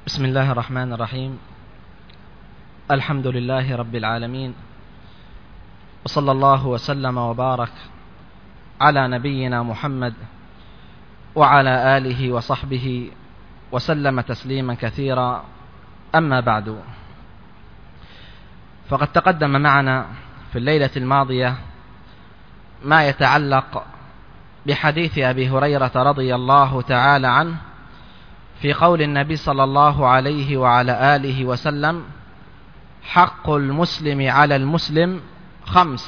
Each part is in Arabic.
بسم الله الرحمن الرحيم. الحمد لله رب العالمين، وصلى الله وسلم وبارك على نبينا محمد وعلى آله وصحبه وسلم تسليما كثيرا. أما بعد، فقد تقدم معنا في الليلة الماضية ما يتعلق بحديث أبي هريرة رضي الله تعالى عنه في قول النبي صلى الله عليه وعلى آله وسلم: حق المسلم على المسلم 5: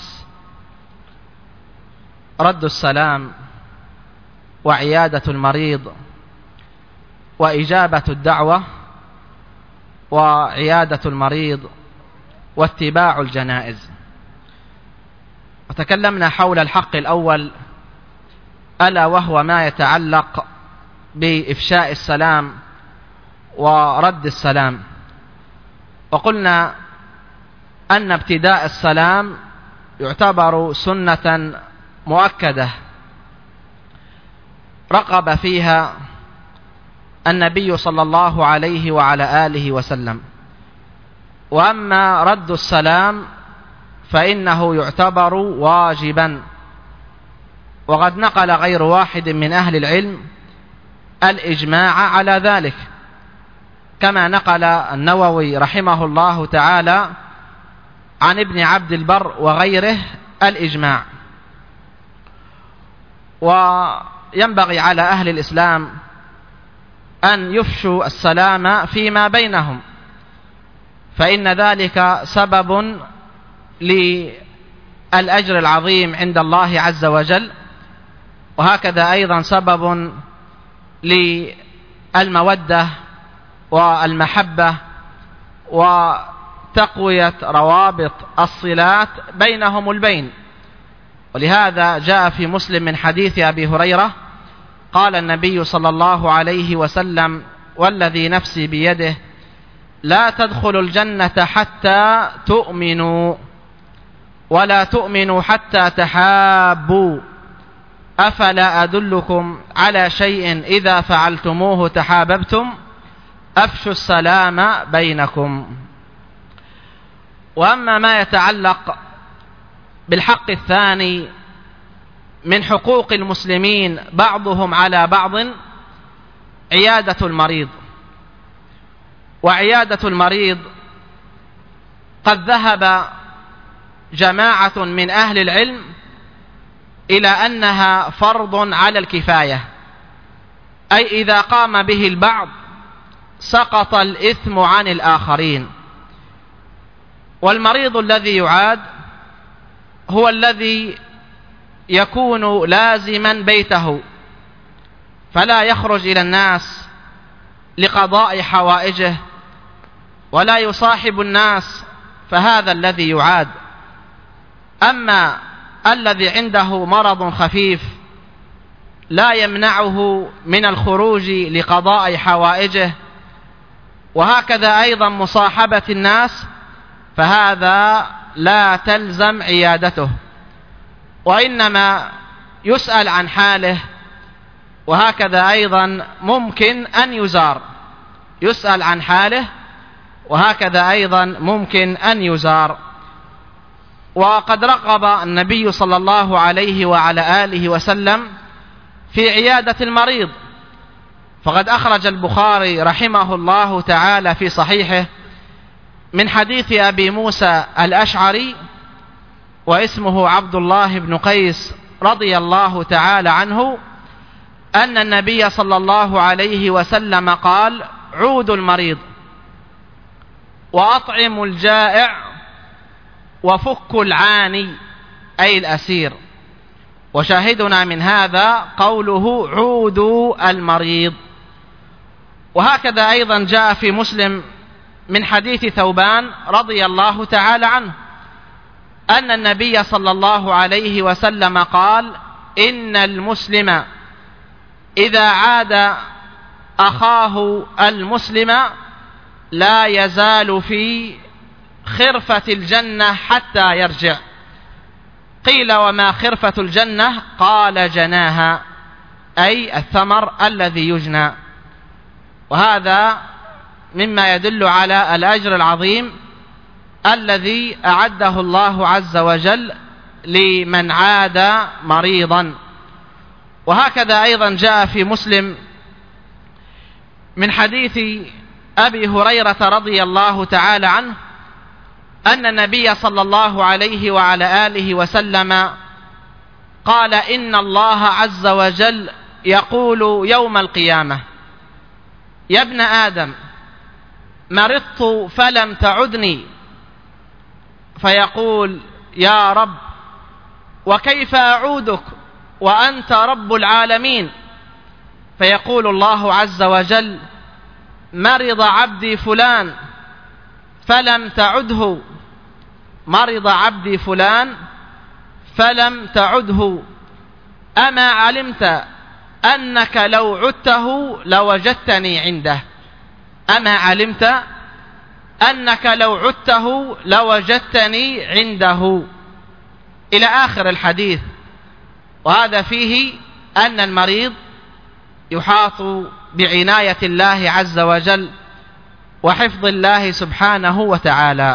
رد السلام، وعيادة المريض، وإجابة الدعوة، وعيادة المريض، واتباع الجنائز. وتكلمنا حول الحق الأول، ألا وهو ما يتعلق بإفشاء السلام ورد السلام. وقلنا أن ابتداء السلام يعتبر سنة مؤكدة رغب فيها النبي صلى الله عليه وعلى آله وسلم. وأما رد السلام فإنه يعتبر واجبا، وقد نقل غير واحد من أهل العلم الإجماع على ذلك، كما نقل النووي رحمه الله تعالى عن ابن عبد البر وغيره الإجماع. وينبغي على أهل الإسلام أن يفشوا السلام فيما بينهم، فإن ذلك سبب للأجر العظيم عند الله عز وجل، وهكذا أيضا سبب للمودة والمحبة وتقوية روابط الصلات بينهم البين. ولهذا جاء في مسلم من حديث أبي هريرة قال النبي صلى الله عليه وسلم: والذي نفسي بيده لا تدخلوا الجنة حتى تؤمنوا، ولا تؤمنوا حتى تحابوا، أفلا أدلكم على شيء إذا فعلتموه تحاببتم؟ أفشوا السلام بينكم. وأما ما يتعلق بالحق الثاني من حقوق المسلمين بعضهم على بعض، عيادة المريض. وعيادة المريض قد ذهب جماعة من أهل العلم إلى أنها فرض على الكفاية، أي إذا قام به البعض سقط الإثم عن الآخرين. والمريض الذي يعاد هو الذي يكون لازما بيته، فلا يخرج إلى الناس لقضاء حوائجه ولا يصاحب الناس، فهذا الذي يعاد. أما الذي عنده مرض خفيف لا يمنعه من الخروج لقضاء حوائجه، وهكذا أيضا مصاحبة الناس، فهذا لا تلزم عيادته، وإنما يسأل عن حاله، وهكذا أيضا ممكن أن يزار، يسأل عن حاله وهكذا أيضا ممكن أن يزار. وقد رغب النبي صلى الله عليه وعلى آله وسلم في عيادة المريض، فقد أخرج البخاري رحمه الله تعالى في صحيحه من حديث أبي موسى الأشعري واسمه عبد الله بن قيس رضي الله تعالى عنه أن النبي صلى الله عليه وسلم قال: عودوا المريض، وأطعموا الجائع، وفكوا العاني أي الأسير. وشاهدنا من هذا قوله: عودوا المريض. وهكذا أيضا جاء في مسلم من حديث ثوبان رضي الله تعالى عنه أن النبي صلى الله عليه وسلم قال: إن المسلم إذا عاد أخاه المسلم لا يزال في خرفة الجنة حتى يرجع. قيل: وما خرفة الجنة؟ قال: جناها، أي الثمر الذي يجنى. وهذا مما يدل على الأجر العظيم الذي أعده الله عز وجل لمن عاد مريضا. وهكذا أيضا جاء في مسلم من حديث أبي هريرة رضي الله تعالى عنه أن النبي صلى الله عليه وعلى آله وسلم قال: إن الله عز وجل يقول يوم القيامة: يا ابن آدم، مرضت فلم تعدني. فيقول: يا رب، وكيف أعودك وأنت رب العالمين؟ فيقول الله عز وجل: مرض عبدي فلان فلم تعده، مرض عبدي فلان فلم تعده، أما علمت أنك لو عدته لوجدتني عنده، أما علمت أنك لو عدته لوجدتني عنده، إلى آخر الحديث. وهذا فيه أن المريض يحاط بعناية الله عز وجل وحفظ الله سبحانه وتعالى.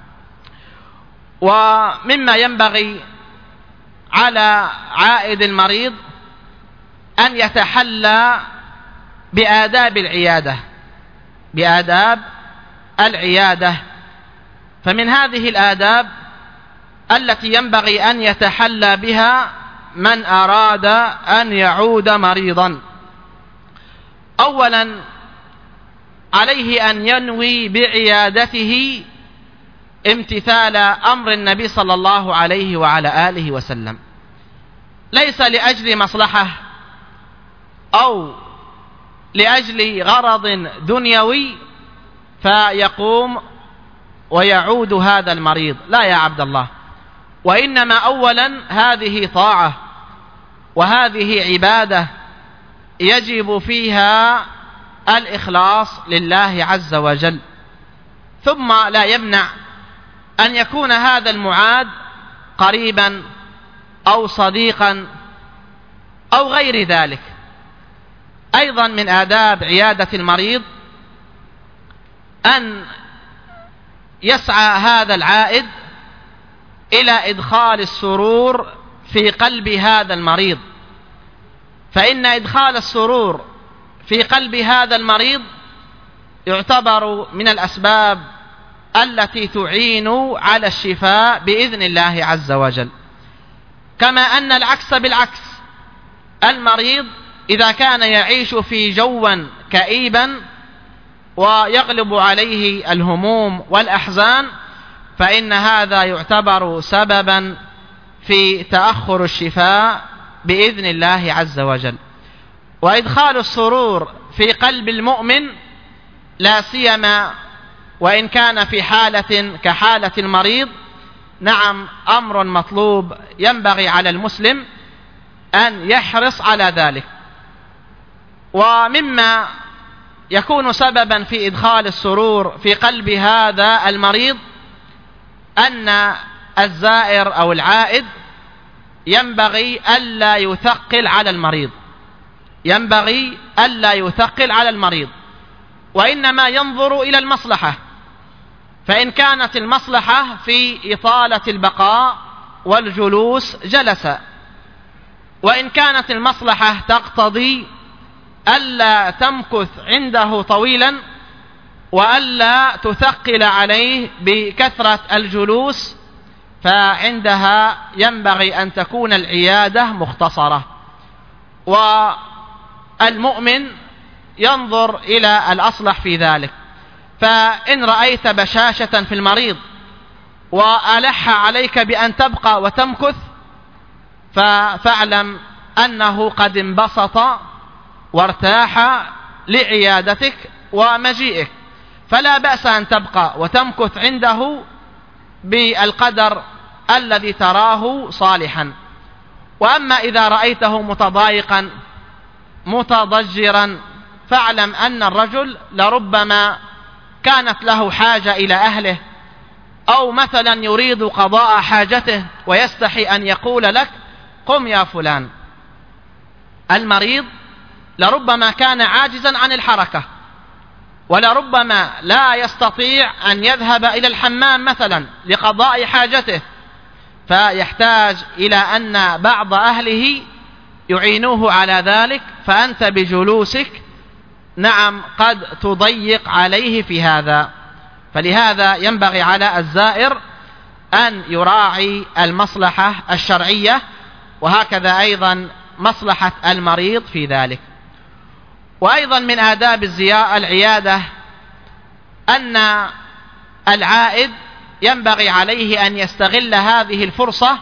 ومما ينبغي على عائد المريض أن يتحلى بآداب العيادة، بآداب العيادة. فمن هذه الآداب التي ينبغي أن يتحلى بها من أراد أن يعود مريضا: أولا، عليه أن ينوي بعيادته امتثال أمر النبي صلى الله عليه وعلى آله وسلم، ليس لأجل مصلحة أو لأجل غرض دنيوي فيقوم ويعود هذا المريض، لا يا عبد الله، وإنما أولا هذه طاعة وهذه عبادة يجب فيها الإخلاص لله عز وجل. ثم لا يمنع أن يكون هذا المعاد قريبا أو صديقا أو غير ذلك. أيضا من آداب عيادة المريض أن يسعى هذا العائد إلى إدخال السرور في قلب هذا المريض، فإن إدخال السرور في قلب هذا المريض يعتبر من الأسباب التي تعين على الشفاء بإذن الله عز وجل. كما أن العكس بالعكس، المريض إذا كان يعيش في جوا كئيبا ويغلب عليه الهموم والأحزان فإن هذا يعتبر سببا في تأخر الشفاء بإذن الله عز وجل. وإدخال السرور في قلب المؤمن لا سيما وإن كان في حالة كحالة المريض، نعم، أمر مطلوب ينبغي على المسلم أن يحرص على ذلك. ومما يكون سببا في إدخال السرور في قلب هذا المريض أن الزائر أو العائد ينبغي ألا يثقل على المريض، ينبغي ألا يثقل على المريض، وإنما ينظر إلى المصلحة. فإن كانت المصلحة في إطالة البقاء والجلوس جلس، وإن كانت المصلحة تقتضي ألا تمكث عنده طويلا وألا تثقل عليه بكثرة الجلوس فعندها ينبغي أن تكون العيادة مختصرة. والمؤمن ينظر إلى الأصلح في ذلك. فإن رأيت بشاشة في المريض وألح عليك بأن تبقى وتمكث فاعلم أنه قد انبسط وارتاح لعيادتك ومجيئك، فلا بأس أن تبقى وتمكث عنده بالقدر الذي تراه صالحا. وأما إذا رأيته متضايقا متضجرا فاعلم أن الرجل لربما كانت له حاجة إلى أهله، أو مثلا يريد قضاء حاجته ويستحي أن يقول لك قم يا فلان. المريض لربما كان عاجزا عن الحركة ولربما لا يستطيع أن يذهب إلى الحمام مثلا لقضاء حاجته، فيحتاج إلى أن بعض أهله يعينوه على ذلك، فأنت بجلوسك نعم قد تضيق عليه في هذا. فلهذا ينبغي على الزائر أن يراعي المصلحة الشرعية، وهكذا أيضا مصلحة المريض في ذلك. وأيضا من آداب العيادة أن العائد ينبغي عليه أن يستغل هذه الفرصة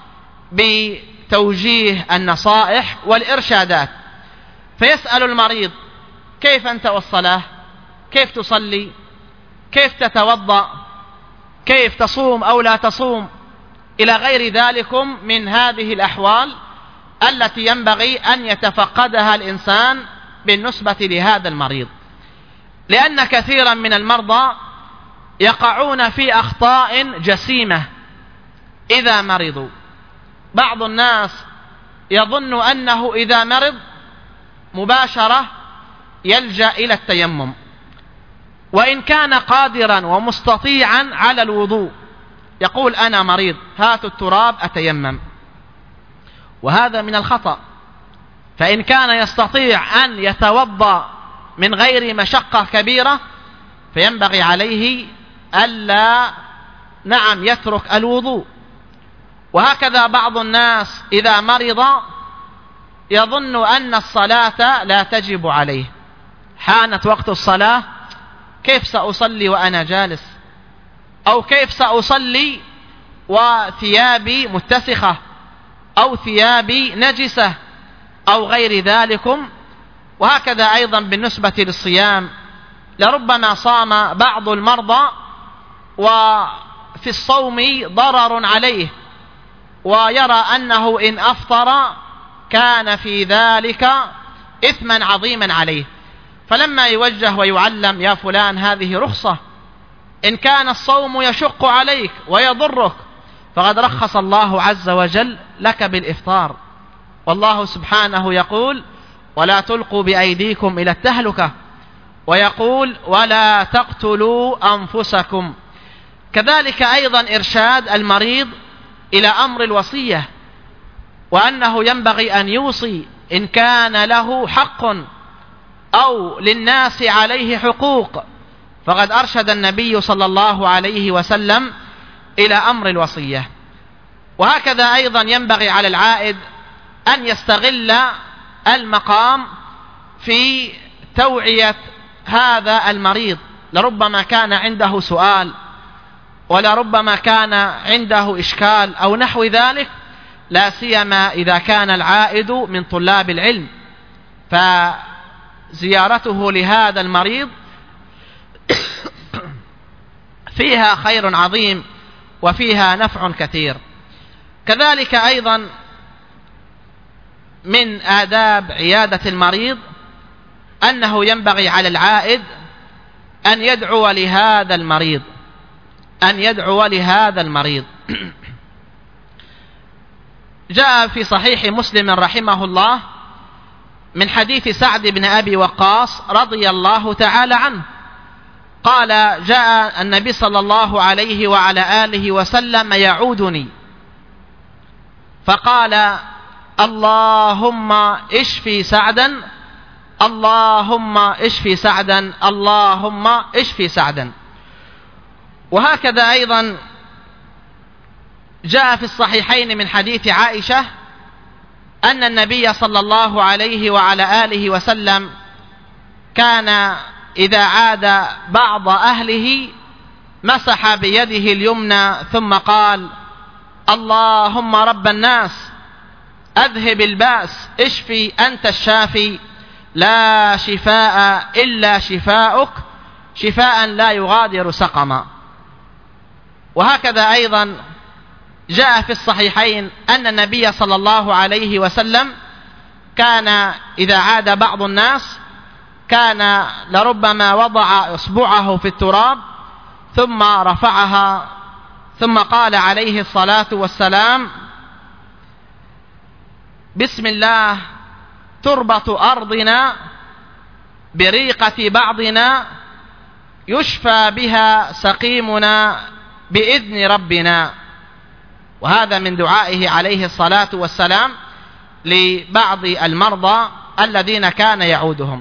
بتوجيه النصائح والإرشادات، فيسأل المريض: كيف أنت والصلاة؟ كيف تصلي؟ كيف تتوضأ؟ كيف تصوم أو لا تصوم؟ إلى غير ذلكم من هذه الأحوال التي ينبغي أن يتفقدها الإنسان بالنسبة لهذا المريض، لأن كثيرا من المرضى يقعون في أخطاء جسيمة إذا مرضوا. بعض الناس يظن أنه إذا مرض مباشرة يلجأ إلى التيمم، وإن كان قادرا ومستطيعا على الوضوء يقول: أنا مريض، هاتوا التراب أتيمم. وهذا من الخطأ. فإن كان يستطيع أن يتوضأ من غير مشقة كبيرة فينبغي عليه ألا نعم يترك الوضوء. وهكذا بعض الناس إذا مرض يظن أن الصلاة لا تجب عليه، حانت وقت الصلاة، كيف سأصلي وأنا جالس؟ أو كيف سأصلي وثيابي متسخة أو ثيابي نجسة أو غير ذلكم. وهكذا أيضا بالنسبة للصيام، لربما صام بعض المرضى وفي الصوم ضرر عليه، ويرى أنه إن أفطر كان في ذلك إثما عظيما عليه، فلما يوجه ويعلم: يا فلان هذه رخصة، إن كان الصوم يشق عليك ويضرك فقد رخص الله عز وجل لك بالإفطار، والله سبحانه يقول: ولا تلقوا بأيديكم إلى التهلكة، ويقول: ولا تقتلوا أنفسكم. كذلك أيضا إرشاد المريض إلى أمر الوصية، وأنه ينبغي أن يوصي إن كان له حق أو للناس عليه حقوق، فقد أرشد النبي صلى الله عليه وسلم إلى أمر الوصية. وهكذا أيضا ينبغي على العائد أن يستغل المقام في توعية هذا المريض، لربما كان عنده سؤال، ولربما كان عنده إشكال أو نحو ذلك، لا سيما إذا كان العائد من طلاب العلم، فزيارته لهذا المريض فيها خير عظيم وفيها نفع كثير. كذلك أيضا من آداب عيادة المريض أنه ينبغي على العائد أن يدعو لهذا المريض، أن يدعو لهذا المريض. جاء في صحيح مسلم رحمه الله من حديث سعد بن أبي وقاص رضي الله تعالى عنه قال: جاء النبي صلى الله عليه وعلى آله وسلم يعودني فقال: اللهم اشفي سعدا، اللهم اشفي سعدا، اللهم اشفي سعدا. وهكذا أيضا جاء في الصحيحين من حديث عائشة أن النبي صلى الله عليه وعلى آله وسلم كان إذا عاد بعض أهله مسح بيده اليمنى ثم قال: اللهم رب الناس أذهب البأس، اشفي أنت الشافي، لا شفاء إلا شفاؤك، شفاء لا يغادر سقما. وهكذا أيضا جاء في الصحيحين أن النبي صلى الله عليه وسلم كان إذا عاد بعض الناس كان لربما وضع إصبعه في التراب ثم رفعها ثم قال عليه الصلاة والسلام: بسم الله تربة أرضنا بريقة بعضنا يشفى بها سقيمنا بإذن ربنا. وهذا من دعائه عليه الصلاة والسلام لبعض المرضى الذين كان يعودهم.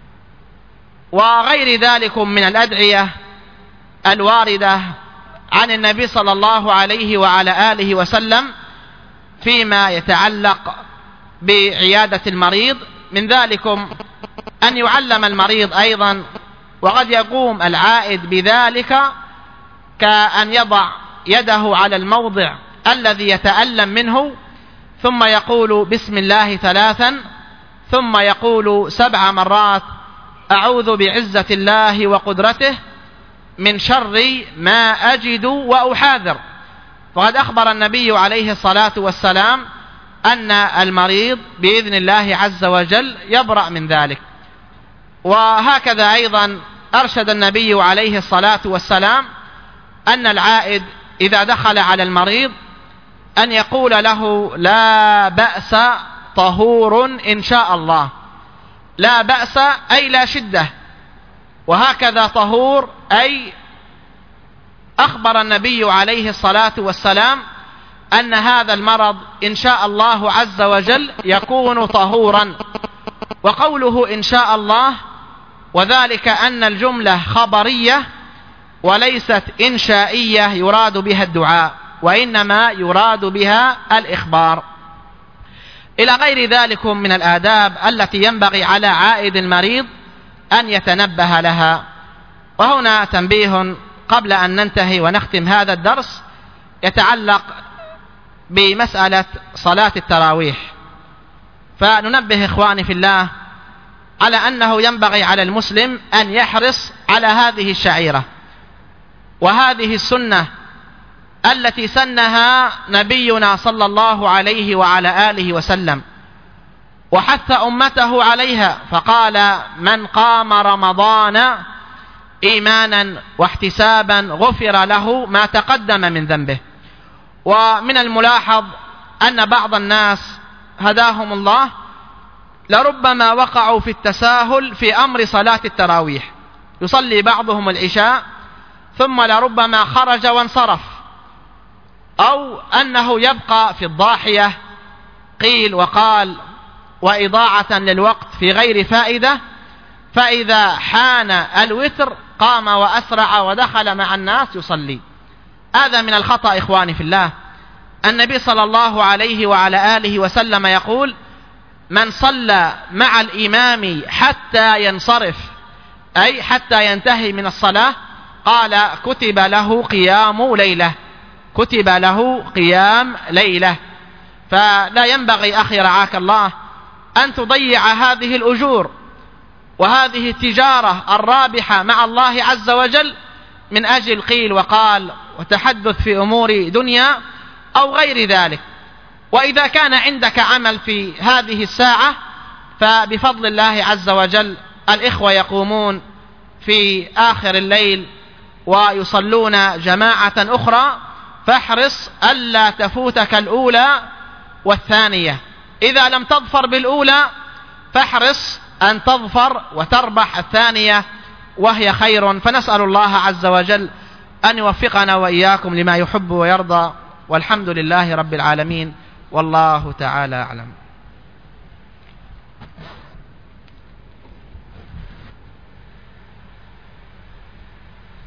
وغير ذلك من الأدعية الواردة عن النبي صلى الله عليه وعلى آله وسلم فيما يتعلق بعيادة المريض، من ذلكم أن يعلم المريض أيضا، وقد يقوم العائد بذلك، كأن يضع يده على الموضع الذي يتألم منه ثم يقول بسم الله 3، ثم يقول 7 مرات أعوذ بعزة الله وقدرته من شر ما أجد وأحاذر. فقد أخبر النبي عليه الصلاة والسلام أن المريض بإذن الله عز وجل يبرأ من ذلك. وهكذا أيضا أرشد النبي عليه الصلاة والسلام أن العائد إذا دخل على المريض أن يقول له لا بأس طهور إن شاء الله. لا بأس أي لا شدة، وهكذا طهور أي أخبر النبي عليه الصلاة والسلام أن هذا المرض إن شاء الله عز وجل يكون طهورا. وقوله إن شاء الله وذلك أن الجملة خبرية وليست إنشائية يراد بها الدعاء، وإنما يراد بها الإخبار. إلى غير ذلك من الآداب التي ينبغي على عائد المريض أن يتنبه لها. وهنا تنبيه قبل أن ننتهي ونختم هذا الدرس يتعلق بمسألة صلاة التراويح. فننبه إخواني في الله على أنه ينبغي على المسلم أن يحرص على هذه الشعيرة وهذه السنة التي سنها نبينا صلى الله عليه وعلى آله وسلم، وحث أمته عليها، فقال من قام رمضان إيمانا واحتسابا غفر له ما تقدم من ذنبه. ومن الملاحظ أن بعض الناس هداهم الله لربما وقعوا في التساهل في أمر صلاة التراويح، يصلي بعضهم العشاء ثم لربما خرج وانصرف، أو أنه يبقى في الضاحية قيل وقال وإضاعة للوقت في غير فائدة، فإذا حان الوتر قام وأسرع ودخل مع الناس يصلي. هذا من الخطأ إخواني في الله. النبي صلى الله عليه وعلى آله وسلم يقول من صلى مع الإمام حتى ينصرف، أي حتى ينتهي من الصلاة، قال كتب له قيام ليلة، كتب له قيام ليلة. فلا ينبغي أخي رعاك الله أن تضيع هذه الأجور وهذه التجارة الرابحة مع الله عز وجل من أجل قيل وقال وتحدث في أمور دنيا أو غير ذلك. وإذا كان عندك عمل في هذه الساعة فبفضل الله عز وجل الإخوة يقومون في آخر الليل ويصلون جماعة أخرى، فاحرص ألا تفوتك الأولى والثانية. إذا لم تظفر بالأولى فاحرص أن تظفر وتربح الثانية وهي خير. فنسأل الله عز وجل أن يوفقنا وإياكم لما يحب ويرضى، والحمد لله رب العالمين، والله تعالى أعلم.